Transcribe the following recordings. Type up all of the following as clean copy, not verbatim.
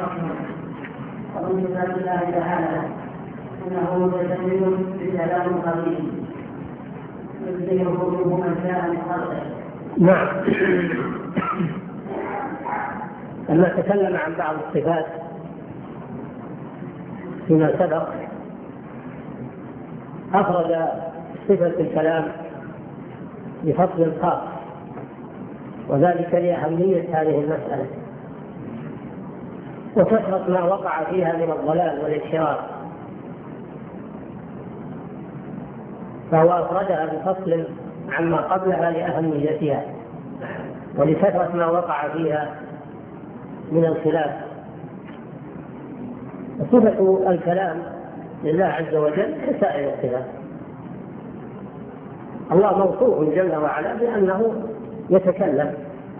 ومن صفات الله تعالى انه متكلم بكلام قديم يبدله حكمه من شاء من خلقه. نعم. لما تكلم عن بعض الصفات فيما سبق أفرد صفة الكلام بفصل خاص، وذلك لأهمية هذه المسألة وكثرة ما وقع فيها من الضلال والانحراف، فهو أفردها بفصل عما قبلها لأهميتها ولكثرة ما وقع فيها من الخلاف. صفة الكلام لله عز وجل كسائر الصفات. الله موصوف جل وعلا بأنه يتكلم،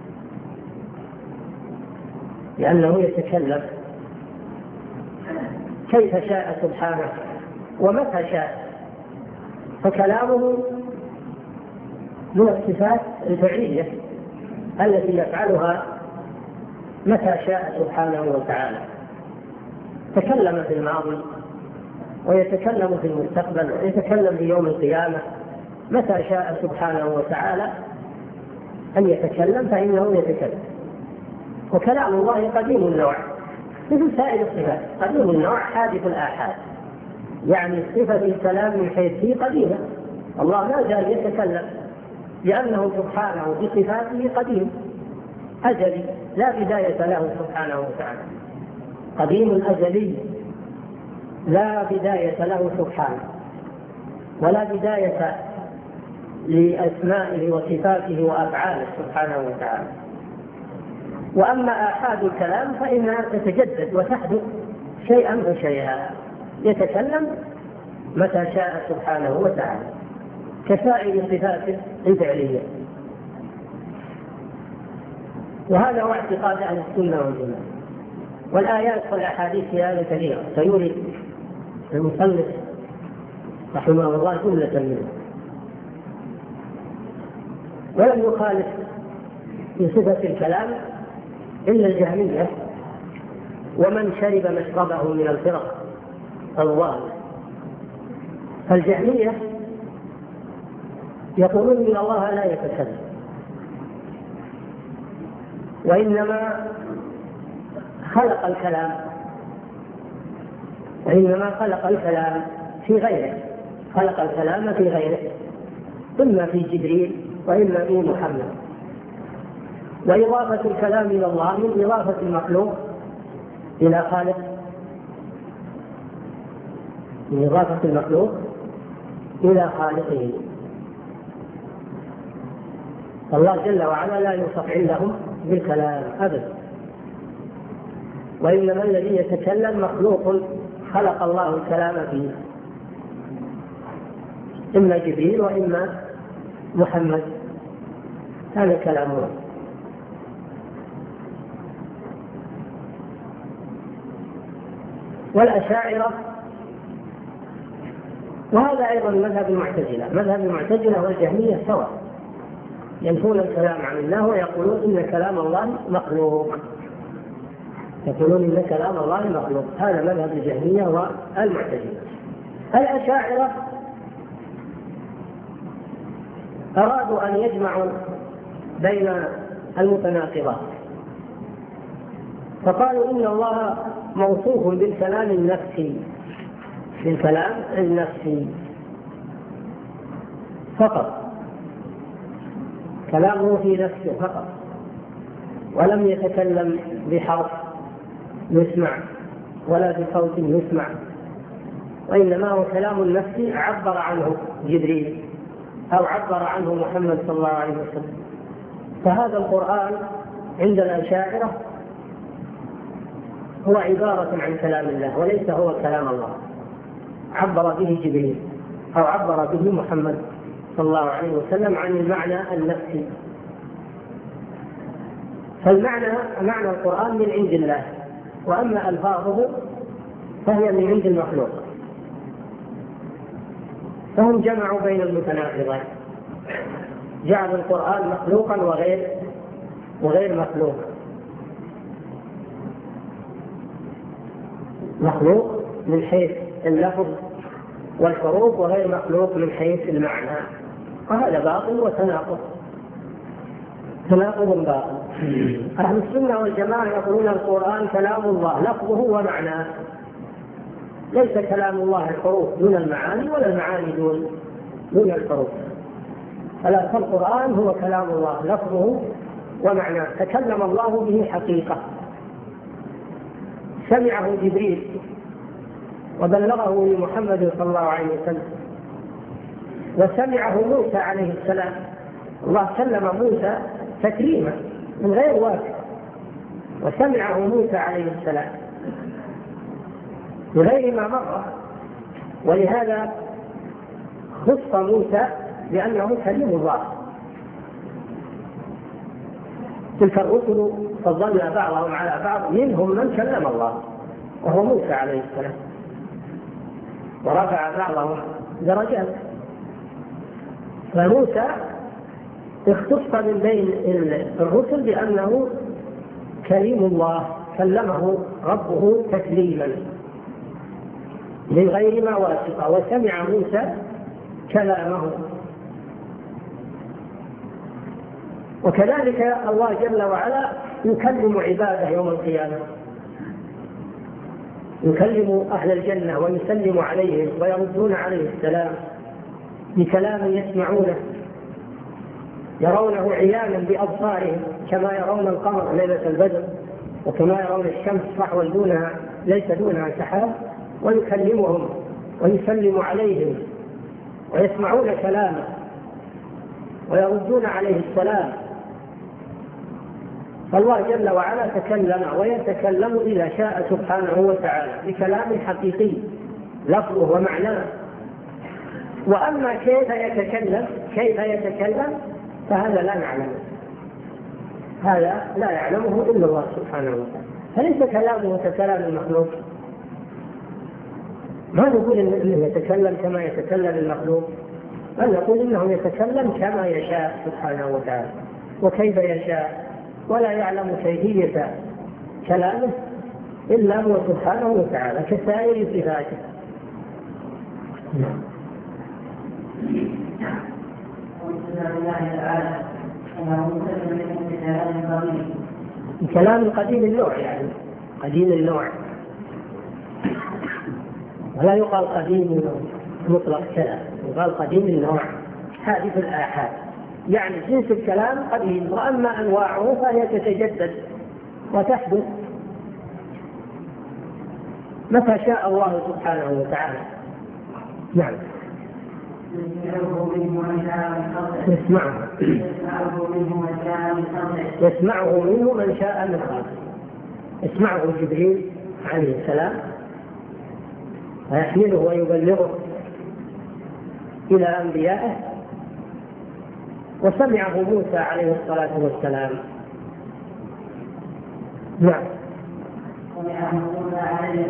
كيف شاء سبحانه ومتى شاء، فكلامه من الصفات الفعلية التي يفعلها متى شاء سبحانه وتعالى. تكلم في الماضي ويتكلم في المستقبل ويتكلم في يوم القيامة، متى شاء سبحانه وتعالى أن يتكلم فإنه يتكلم. وكلام الله قديم النوع مثل سائر الصفات، قديم النوع حادث الآحاد، يعني صفة الكلام من حيث هي قديمة. الله ما زال يتكلم لأنه سبحانه بصفاته قديم أزلي لا بداية له سبحانه وتعالى، قديم أزلي لا بداية له سبحانه ولا بداية لأسمائه وصفاته وأفعاله سبحانه وتعالى. وأما آحاد الكلام فإنها تتجدد وتحدث شيئا فشيئا، يتكلم متى شاء سبحانه وتعالى كسائر صفاته الفعلية. وهذا هو اعتقاد أهل السنة والجماعة، والآيات والأحاديث في هذا كثيرة، سيوري المصنف رحمه الله جملة منه. ولم يخالف في صفة الكلام إلا الجهمية ومن شرب مشربه من الفرق الضالة. فالجهمية يقولون إن الله لا يتكلم، وإنما خلق الكلام في غيره، خلق الكلام في غيره، إما في جبريل وإما في محمد. وإضافة الكلام إلى الله من إضافة المخلوق إلى خالق، من إضافة المخلوق إلى خالقه. الله جل وعلا لا يوصف عندهم بالكلام أبدا، وإنما الذي يتكلم مخلوق خلق الله الكلام فيه، إما جبريل وإما محمد، هذا كلامه. والأشاعرة، وهذا أيضا مذهب المعتزلة والجهمية سواء، ينفون الكلام عن الله ويقولون إن كلام الله مخلوق، هذا مذهب الجهمية والمعتزلة. الأشاعرة أرادوا أن يجمعوا بين المتناقضات، فقالوا إن الله موصوف بالكلام النفسي فقط، كلامه في نفسه فقط، ولم يتكلم بحرف يسمع ولا بصوت يسمع، وإنما هو كلام نفسي عبر عنه جبريل أو عبر عنه محمد صلى الله عليه وسلم. فهذا القرآن عند الأشاعرة هو عبارة عن كلام الله وليس هو كلام الله، عبر به جبريل أو عبر به محمد صلى الله عليه وسلم عن المعنى النفسي. فالمعنى القرآن من عند الله، وأما ألفاظه فهي من عند المخلوق. فهم جمعوا بين المتناقضين، جعلوا القرآن مخلوقا وغير مخلوق. مخلوق من حيث اللفظ والحروف وغير مخلوق من حيث المعنى، وهذا باطل وتناقض، تناقض باطل. أهل السنة والجماعة يقولون القرآن كلام الله لفظه ومعناه، ليس كلام الله الحروف دون المعاني ولا المعاني دون الحروف، فالقرآن هو كلام الله لفظه ومعناه، تكلم الله به حقيقة، سمعه جبريل وبلغه لمحمد صلى الله عليه وسلم، وسمعه موسى عليه السلام، الله كلم موسى تكريما من غير واقع، وسمعه موسى عليه السلام بغير ما مر، ولهذا خص موسى لأنه كلم الله. تلك الرسل فضلنا بعضهم على بعض، منهم من كلم الله وهو موسى عليه السلام، ورفع بعضهم درجات. فموسى اختص من بين الرسل بأنه كليم الله، كلمه ربه تكليما من غير ما واسطة، وسمع موسى كلامه. وكذلك الله جل وعلا يكلم عباده يوم القيامة، يكلم أهل الجنة ويسلم عليهم ويردون عليه السلام بكلام يسمعونه، يرونه عيانا بأبصارهم كما يرون القمر ليلة البدر، وكما يرون الشمس صحوا دونها ليس دونها سحاب، ويكلمهم ويسلم عليهم ويسمعون كلامه ويردون عليه السلام. فالله جل وعلا تكلم ويتكلم إذا شاء سبحانه وتعالى بكلام حقيقي لفظه ومعناه. وأما كيف يتكلم فهذا لا نعلمه، هذا لا يعلمه إلا الله سبحانه وتعالى، فليس كلامه ككلام المخلوق. ما نقول إنه يتكلم كما يتكلم المخلوق، بل نقول إنه يتكلم كما يشاء سبحانه وتعالى وكيف يشاء، ولا يعلم كيفية كلامه إلا هو سبحانه وتعالى كسائر صفاته. الكلام قديم النوع، يعني قديم النوع، ولا يقال قديم مطلق كلام، يقال قديم النوع حادث الآحاد، يعني جنس الكلام قديم، وأما أنواعه فهي تتجدد وتحدث متى شاء الله سبحانه وتعالى. نعم. يسمعه منه من شاء من خلقه، يسمعه جبريل عليه السلام ويحمله ويبلغه إلى أنبيائه، وسمعه موسى عليه الصلاة والسلام. نعم.